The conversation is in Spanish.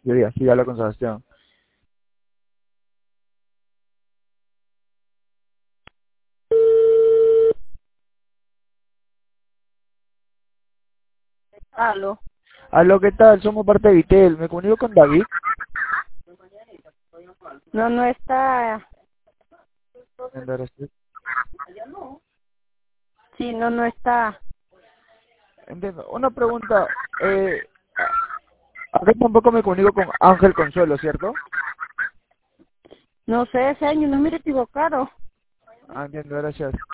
Sí, habla con Sebastián. Aló. Aló, ¿qué tal? Somos parte de Vitel. ¿Me comunico con David? No, no está. Sí, no, no está. Entiendo. Una pregunta. Acá tampoco me comunico con Ángel Consuelo, ¿cierto? No sé, ese año no mire equivocado. Ah, entiendo, gracias.